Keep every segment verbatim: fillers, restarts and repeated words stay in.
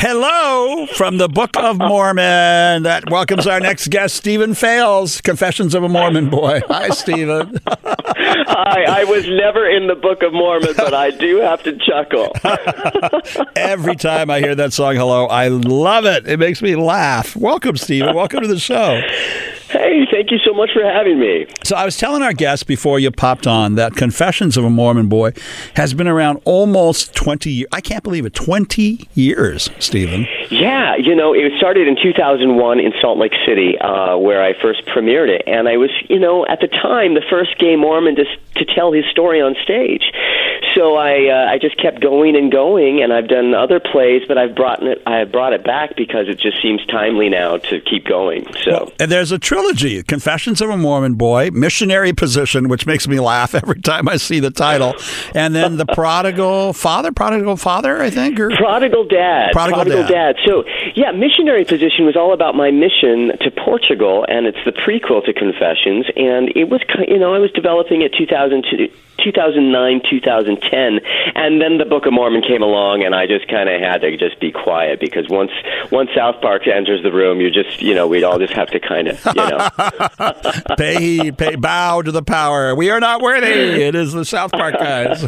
Hello from the Book of Mormon. That welcomes our next guest, Stephen Fales, Confessions of a Mormon Boy. Hi, Stephen. Hi, I was never in the Book of Mormon, but I do have to chuckle. Every time I hear that song, Hello, I love it. It makes me laugh. Welcome, Stephen. Welcome to the show. Hey, thank you so much for having me. So I was telling our guests before you popped on that Confessions of a Mormon Boy has been around almost twenty years. I can't believe it. twenty years, Stephen. Yeah, you know, it started in two thousand one in Salt Lake City, uh, where I first premiered it. And I was, you know, at the time, the first gay Mormon to, to tell his story on stage. So I uh, I just kept going and going, and I've done other plays, but I've brought it I brought it back because it just seems timely now to keep going. So well, and there's a trilogy: Confessions of a Mormon Boy, Missionary Position, which makes me laugh every time I see the title, and then the Prodigal Father, Prodigal Father, I think, or Prodigal Dad, Prodigal, Prodigal Dad. Dad. So yeah, Missionary Position was all about my mission to Portugal, and it's the prequel to Confessions, and it was you know I was developing it two thousand two. two thousand nine, two thousand ten, and then the Book of Mormon came along, and I just kind of had to just be quiet because once once South Park enters the room, you just you know we'd all just have to kind of you know pay heed, pay bow to the power. We are not worthy. It is the South Park guys.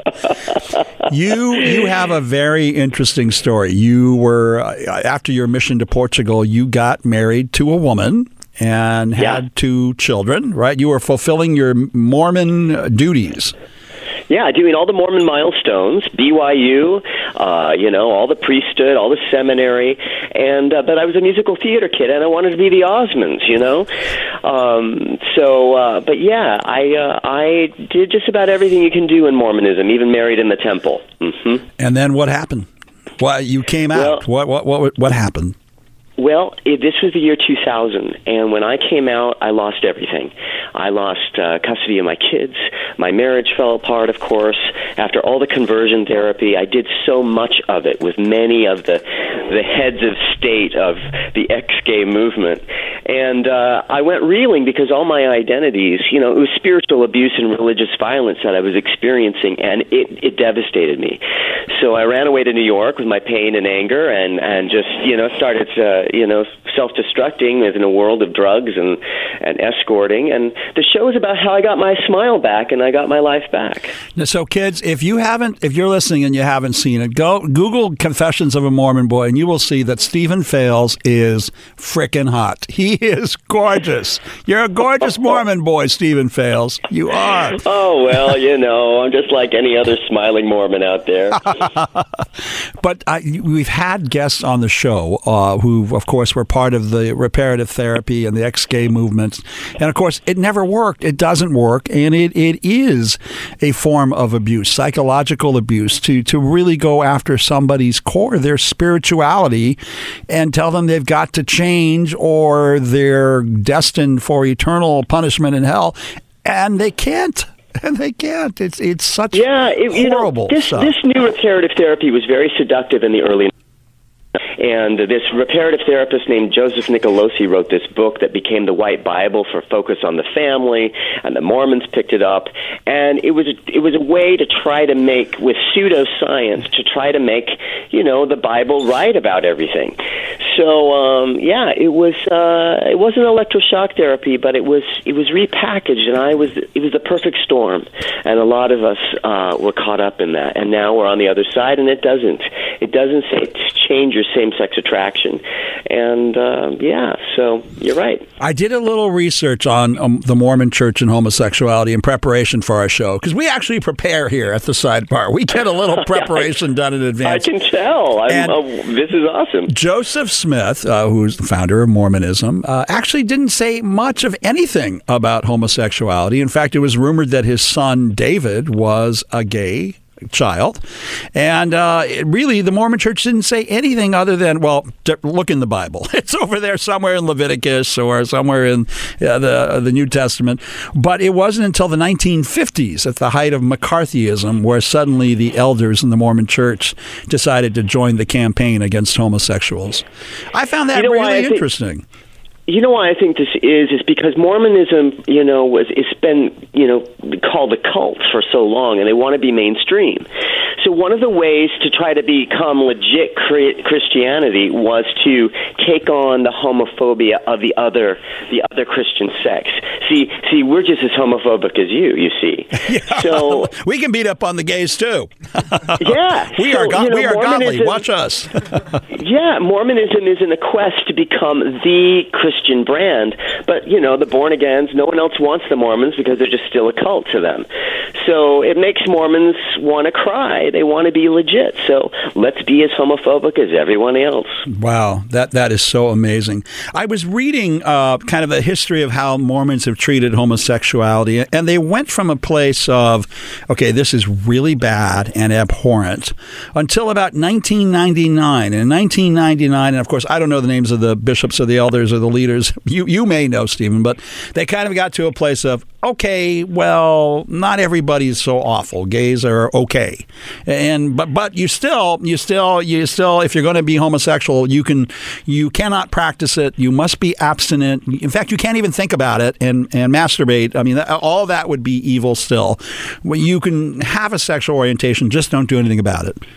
you you have a very interesting story. You were uh, after your mission to Portugal, you got married to a woman and had yeah. two children, right? You were fulfilling your Mormon duties. Yeah, doing all the Mormon milestones, B Y U, uh, you know, all the priesthood, all the seminary, and uh, but I was a musical theater kid, and I wanted to be the Osmonds, you know. Um, so, uh, but yeah, I uh, I did just about everything you can do in Mormonism, even married in the temple. Mm-hmm. And then what happened? Well, you came out. Well, what what what what happened? Well, it, this was the year two thousand, and when I came out, I lost everything. I lost uh, custody of my kids. My marriage fell apart, of course. After all the conversion therapy, I did so much of it with many of the the heads of state of the ex-gay movement. And uh, I went reeling because all my identities, you know, it was spiritual abuse and religious violence that I was experiencing, and it, it devastated me. So I ran away to New York with my pain and anger and, and just, you know, started to, you know, self-destructing in a world of drugs and, and escorting. And the show is about how I got my smile back and I got my life back. So, kids, if you haven't, if you're listening and you haven't seen it, go Google Confessions of a Mormon Boy, and you will see that Stephen Fales is frickin' hot. He is gorgeous. You're a gorgeous Mormon boy, Stephen Fales. You are. Oh, well, you know, I'm just like any other smiling Mormon out there. But uh, we've had guests on the show uh, who, of course, were part of the reparative therapy and the ex-gay movement. And, of course, it never worked. It doesn't work. And it, it is a form of abuse, psychological abuse, to, to really go after somebody's core, their spirituality, and tell them they've got to change or they're destined for eternal punishment in hell. And they can't. And they can't. It's it's such yeah, it, horrible you know, this, stuff. This new reparative therapy was very seductive in the early And this reparative therapist named Joseph Nicolosi wrote this book that became the White Bible for Focus on the Family, and the Mormons picked it up. And it was a, it was a way to try to make, with pseudoscience, to try to make, you know, the Bible right about everything. So um, yeah, it was uh, it wasn't electroshock therapy, but it was it was repackaged, and I was it was the perfect storm. And a lot of us uh, were caught up in that, and now we're on the other side, and it doesn't it doesn't say change your same-sex attraction. And uh, yeah, so you're right. I did a little research on um, the Mormon Church and homosexuality in preparation for our show, because we actually prepare here at the Sidebar. We get a little preparation done in advance. I can tell. I'm, uh, this is awesome. Joseph Smith, uh, who's the founder of Mormonism, uh, actually didn't say much of anything about homosexuality. In fact, it was rumored that his son David was a gay child. And uh, it really, the Mormon Church didn't say anything other than, well, look in the Bible. It's over there somewhere in Leviticus or somewhere in uh, the the New Testament. But it wasn't until the nineteen fifties, at the height of McCarthyism, where suddenly the elders in the Mormon Church decided to join the campaign against homosexuals. I found that you know really think- interesting. You know why I think this is, is because Mormonism, you know, was it's been, you know, called a cult for so long, and they want to be mainstream. So one of the ways to try to become legit Christianity was to take on the homophobia of the other, the other Christian sects. See, see, we're just as homophobic as you. You see, yeah, so we can beat up on the gays too. yeah, we so, are go- you know, we are godly. Mormonism, Watch us. yeah, Mormonism is in a quest to become the Christian brand, but you know, the born-agains, no one else wants the Mormons because they're just still a cult to them. So it makes Mormons want to cry. They want to be legit. So let's be as homophobic as everyone else. Wow, that that is so amazing. I was reading uh, kind of the history of how Mormons have treated homosexuality, and they went from a place of, okay, this is really bad and abhorrent, until about nineteen ninety-nine. And in nineteen ninety-nine, and of course, I don't know the names of the bishops or the elders or the leaders. You you may know, Stephen, but they kind of got to a place of, okay, well, not everybody's so awful. Gays are okay, and but but you still you still you still if you're going to be homosexual, you can you cannot practice it. You must be abstinent. In fact, you can't even think about it and and masturbate. I mean, all that would be evil. Still, you can have a sexual orientation, just don't do anything about it.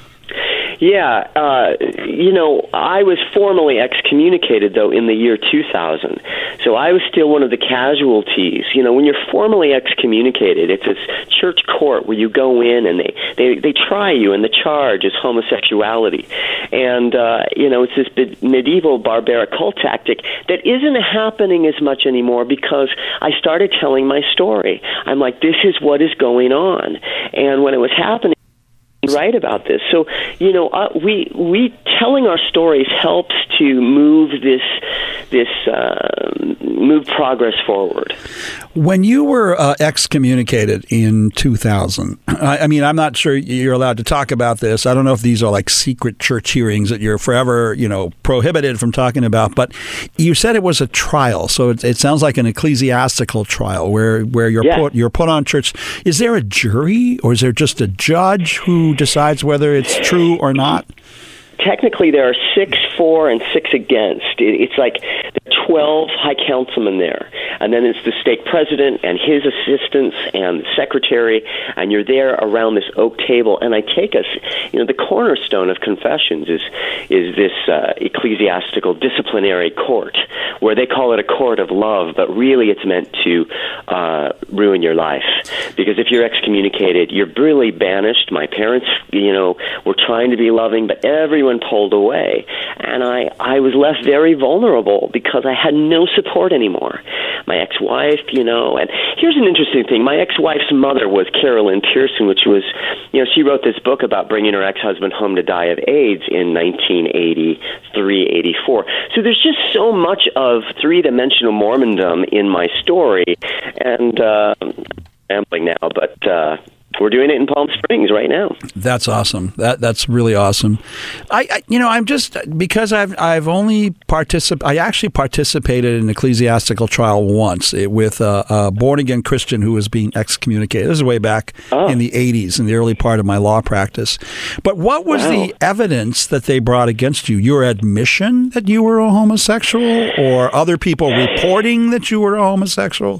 Yeah, uh, you know, I was formally excommunicated, though, in the year two thousand. So I was still one of the casualties. You know, when you're formally excommunicated, it's this church court where you go in and they, they, they try you, and the charge is homosexuality. And, uh, you know, it's this medieval barbaric cult tactic that isn't happening as much anymore because I started telling my story. I'm like, this is what is going on. And when it was happening, right about this. So, you know, uh, we we telling our stories helps to move this this uh, move progress forward. When you were uh, excommunicated in two thousand, I, I mean, I'm not sure you're allowed to talk about this. I don't know if these are like secret church hearings that you're forever, you know, prohibited from talking about. But you said it was a trial, so it, it sounds like an ecclesiastical trial where where you're yeah. put you're put on church. Is there a jury, or is there just a judge who decides whether it's true or not? Technically, there are six for and six against. It's like there are twelve high councilmen there, and then it's the stake president and his assistants and the secretary, and you're there around this oak table. And I take us, you know, the cornerstone of confessions is is this uh, ecclesiastical disciplinary court, where they call it a court of love, but really it's meant to uh, ruin your life. Because if you're excommunicated, you're really banished. My parents, you know, were trying to be loving, but everyone pulled away, and I, I was left very vulnerable because I had no support anymore. My ex-wife, you know, and here's an interesting thing. My ex-wife's mother was Carolyn Pearson, which was, you know, she wrote this book about bringing her ex-husband home to die of AIDS in nineteen eighty-three, eighty-four. So there's just so much of three-dimensional Mormondom in my story, and uh, I'm rambling now, but uh, we're doing it in Palm Springs right now. That's awesome. That that's really awesome. I, I you know I'm just because I've I've only particip I actually participated in an ecclesiastical trial once with a, a born again Christian who was being excommunicated. This is way back oh. in the eighties, in the early part of my law practice. But what was wow. the evidence that they brought against you? Your admission that you were a homosexual, or other people reporting that you were a homosexual?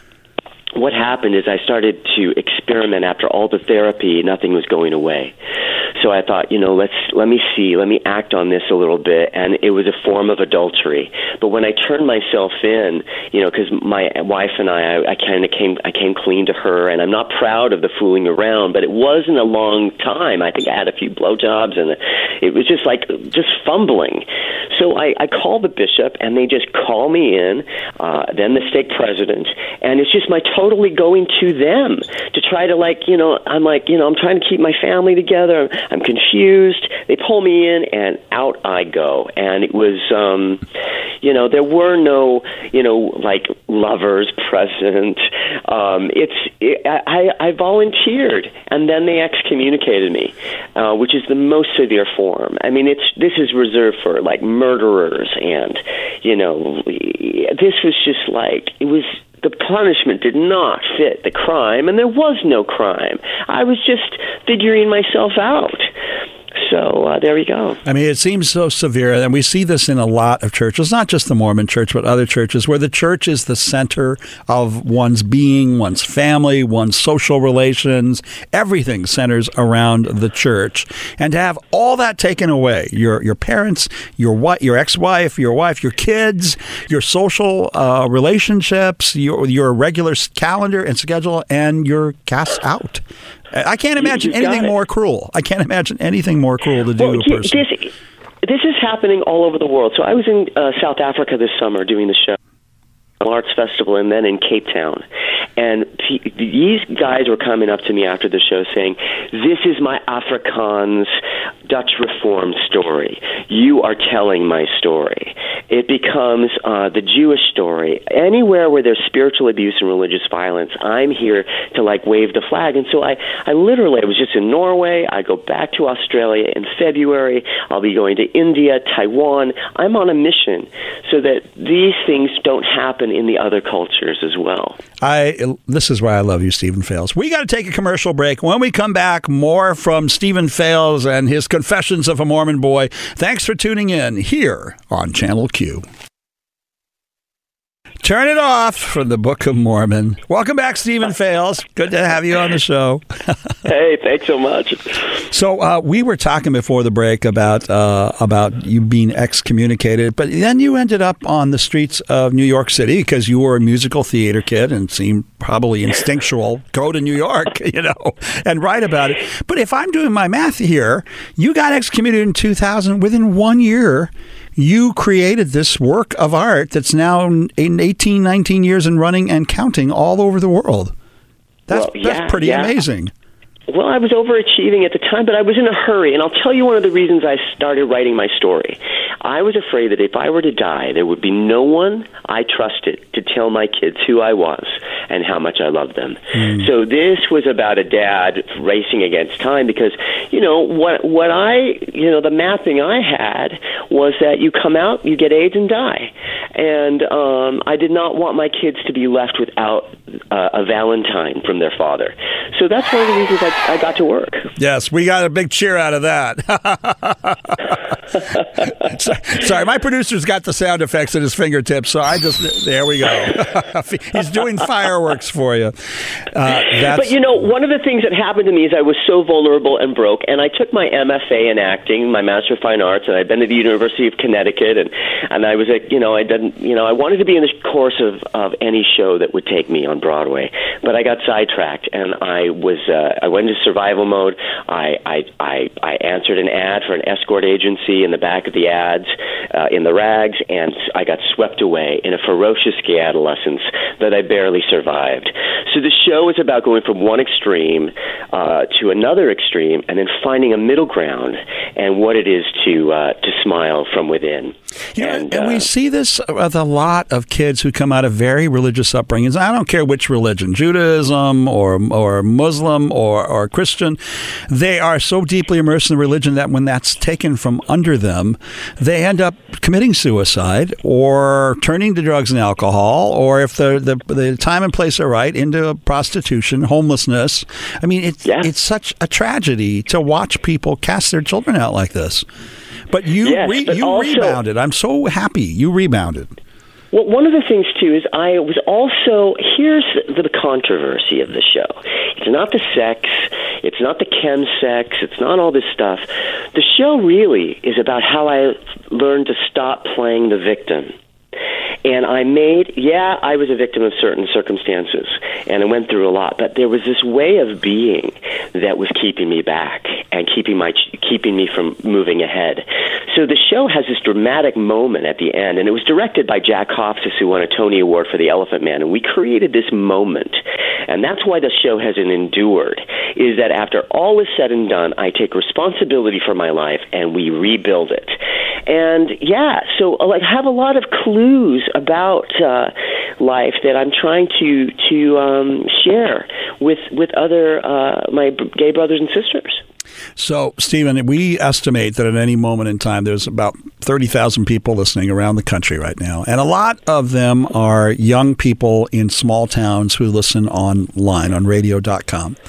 What happened is I started to experiment after all the therapy. Nothing was going away. So I thought, you know, let's let me see, let me act on this a little bit. And it was a form of adultery. But when I turned myself in, you know, because my wife and I, I, I kind of came, I came clean to her. And I'm not proud of the fooling around, but it wasn't a long time. I think I had a few blowjobs, and it was just like just fumbling. So I, I called the bishop, and they just call me in. Uh, then the stake president, and it's just my total. Totally going to them to try to, like, you know, I'm like, you know, I'm trying to keep my family together. I'm, I'm confused. They pull me in, and out I go. And it was, um, you know, there were no, you know, like lovers present. Um, it's, it, I, I volunteered, and then they excommunicated me, uh, which is the most severe form. I mean, it's this is reserved for like murderers, and you know, this was just like it was. The punishment did not fit the crime, and there was no crime. I was just figuring myself out. So uh, there we go. I mean, it seems so severe, and we see this in a lot of churches, not just the Mormon church, but other churches, where the church is the center of one's being, one's family, one's social relations. Everything centers around the church. And to have all that taken away, your your parents, your wife, your ex-wife, your wife, your kids, your social uh, relationships, your your regular calendar and schedule, and you're cast out. I can't imagine you, anything more cruel. I can't imagine anything more cruel to do well, to a person. This, this is happening all over the world. So I was in uh, South Africa this summer doing the show, Arts Festival, and then in Cape Town. And p- these guys were coming up to me after the show saying, "This is my Afrikaans Dutch Reform story. You are telling my story." It becomes uh, the Jewish story. Anywhere where there's spiritual abuse and religious violence, I'm here to like wave the flag. And so I, I literally, I was just in Norway. I go back to Australia in February. I'll be going to India, Taiwan. I'm on a mission so that these things don't happen in the other cultures as well. I this is why I love you, Stephen Fales. We got to take a commercial break. When we come back, more from Stephen Fales and his Confessions of a Mormon Boy. Thanks for tuning in here on Channel Q. Turn it off from the Book of Mormon. Welcome back, Stephen Fales. Good to have you on the show. Hey, thanks so much. So uh, we were talking before the break about uh, about you being excommunicated, but then you ended up on the streets of New York City because you were a musical theater kid and seemed probably instinctual. Go to New York, you know, and write about it. But if I'm doing my math here, you got excommunicated in two thousand. Within one year, you created this work of art that's now in eighteen, nineteen years and running and counting all over the world. That's, well, yeah, that's pretty yeah. amazing. Well, I was overachieving at the time, but I was in a hurry. And I'll tell you one of the reasons I started writing my story. I was afraid that if I were to die, there would be no one I trusted to tell my kids who I was and how much I loved them. Mm. So this was about a dad racing against time because, you know, what what I, you know, the mapping I had was that you come out, you get AIDS and die. And um, I did not want my kids to be left without uh, a Valentine from their father. So that's one of the reasons I I got to work. Yes, we got a big cheer out of that. Sorry, my producer's got the sound effects at his fingertips, so I just, there we go. He's doing fireworks for you. Uh, that's, but, you know, one of the things that happened to me is I was so vulnerable and broke, and I took my M F A in acting, my Master of Fine Arts, and I'd been to the University of Connecticut, and, and I was, a, you know, I didn't, you know, I wanted to be in the course of, of any show that would take me on Broadway, but I got sidetracked, and I was, uh, I went into survival mode. I, I, I, I answered an ad for an escort agency in the back of the ads, uh, in the rags, and I got swept away in a ferocious gay adolescence that I barely survived. So the show is about going from one extreme uh, to another extreme, and then finding a middle ground and what it is to uh, to smile from within. Yeah, and, and uh, we see this with a lot of kids who come out of very religious upbringings. I don't care which religion, Judaism or or Muslim or, or Christian. They are so deeply immersed in the religion that when that's taken from under them, they end up committing suicide or turning to drugs and alcohol, or if the the, the time and place are right, into prostitution, homelessness. I mean, it's yeah. it's such a tragedy to watch people cast their children out like this. But you yes, re- but you also, rebounded. I'm so happy you rebounded. Well, one of the things, too, is I was also, here's the, the controversy of the show. It's not the sex, it's not the chemsex, it's not all this stuff. The show really is about how I learned to stop playing the victim. And I made, yeah, I was a victim of certain circumstances, and I went through a lot, but there was this way of being that was keeping me back and keeping my keeping me from moving ahead. So the show has this dramatic moment at the end, and it was directed by Jack Hofstas, who won a Tony Award for The Elephant Man, and we created this moment, and that's why the show hasn't endured, is that after all is said and done, I take responsibility for my life, and we rebuild it. And, yeah, so like, I have a lot of clues about uh, life that I'm trying to to um, share with with other uh, my gay brothers and sisters. So, Stephen, we estimate that at any moment in time, there's about thirty thousand people listening around the country right now. And a lot of them are young people in small towns who listen online on radio dot com.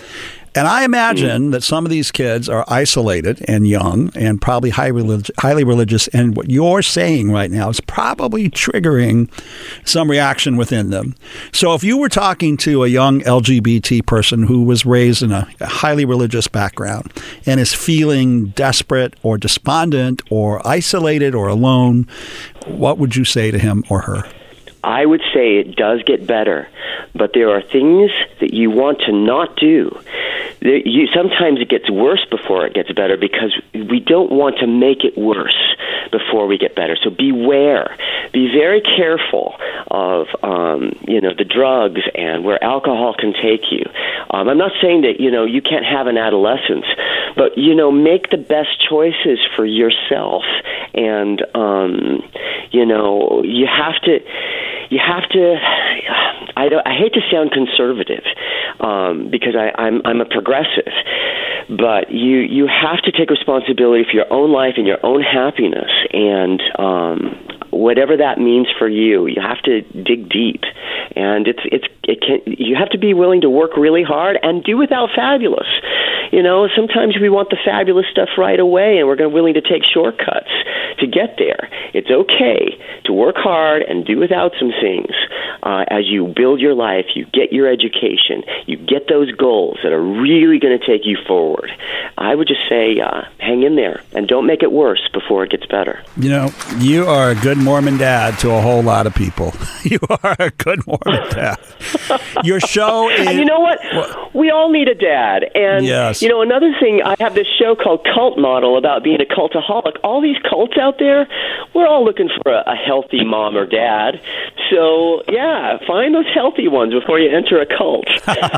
And I imagine mm. that some of these kids are isolated and young and probably high relig- highly religious. And what you're saying right now is probably triggering some reaction within them. So if you were talking to a young L G B T person who was raised in a, a highly religious background and is feeling desperate or despondent or isolated or alone, what would you say to him or her? I would say it does get better, but there are things that you want to not do. You, sometimes it gets worse before it gets better because we don't want to make it worse before we get better. So beware. Be very careful of, um, you know, the drugs and where alcohol can take you. Um, I'm not saying that, you know, you can't have an adolescence, but, you know, make the best choices for yourself. And, um, you know, you have to... You have to. I don't. I hate to sound conservative um, because I, I'm I'm a progressive, but you you have to take responsibility for your own life and your own happiness, and um, whatever that means for you, you have to dig deep, and it's it's it can. You have to be willing to work really hard and do without fabulous. You know, sometimes we want the fabulous stuff right away, and we're going willing to take shortcuts to get there. It's okay to work hard and do without some things uh, as you build your life, you get your education, you get those goals that are really going to take you forward. I would just say uh, hang in there and don't make it worse before it gets better. You know, you are a good Mormon dad to a whole lot of people. You are a good Mormon dad. Your show is... And you know what? what? We all need a dad. And, yes. you know, another thing, I have this show called Cult Model about being a cultaholic. All these cults out there, we're all looking for a, a healthy mom or dad. So, yeah, find those healthy ones before you enter a cult.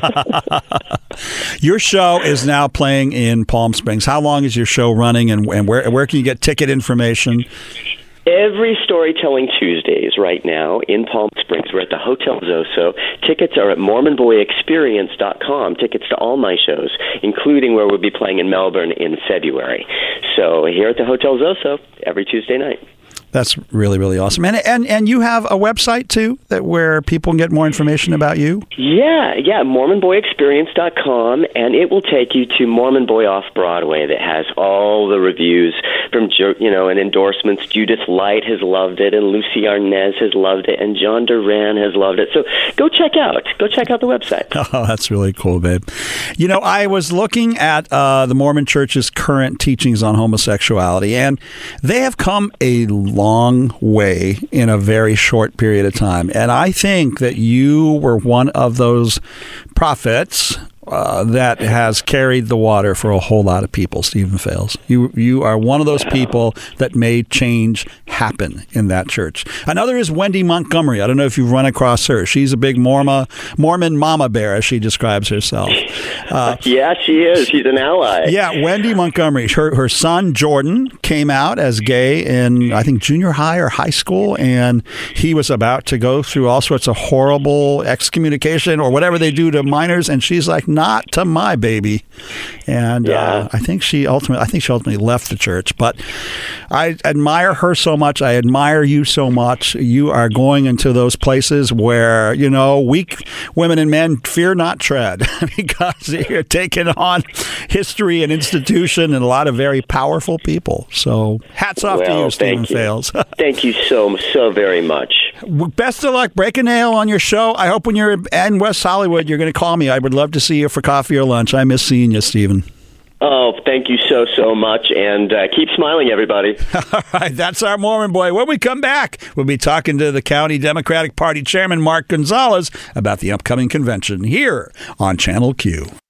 Your show is now playing in Palm Springs. How long is your show running, and, and where where can you get ticket information? Every Storytelling Tuesdays right now in Palm Springs. We're at the Hotel Zoso. Tickets are at mormon boy experience dot com. Tickets to all my shows, including where we'll be playing in Melbourne in February. So here at the Hotel Zoso every Tuesday night. That's really, really awesome. And and and you have a website, too, that where people can get more information about you? Yeah, yeah, mormon boy experience dot com, and it will take you to Mormon Boy Off-Broadway that has all the reviews from, you know, and endorsements. Judith Light has loved it, and Lucy Arnaz has loved it, and John Duran has loved it. So go check out. Go check out the website. Oh, that's really cool, babe. You know, I was looking at uh, the Mormon Church's current teachings on homosexuality, and they have come a long way in a very short period of time. And I think that you were one of those prophets uh, that has carried the water for a whole lot of people, Stephen Fales. You you are one of those people that made change happen in that church. Another is Wendy Montgomery. I don't know if you've run across her. She's a big Mormon, Mormon mama bear, as she describes herself. Uh, yeah, she is. She's an ally. Yeah, Wendy Montgomery. Her, her son, Jordan, came out as gay in, I think, junior high or high school, and he was about to go through all sorts of horrible excommunication or whatever they do to minors, and she's like, not to my baby. And yeah. uh, I think she ultimately, I think she ultimately left the church. But I admire her so much. I admire you so much. You are going into those places where, you know, weak women and men fear not tread because you're taking on history and institution and a lot of very powerful people. So hats off well, to you, Stephen you. Fales. Thank you so, so very much. Best of luck. Break a nail on your show. I hope when you're in West Hollywood, you're going to call me. I would love to see you for coffee or lunch. I miss seeing you, Stephen. Oh, thank you so, so much, and uh, keep smiling, everybody. All right, that's our Mormon boy. When we come back, we'll be talking to the County Democratic Party Chairman, Mark Gonzalez, about the upcoming convention here on Channel Q.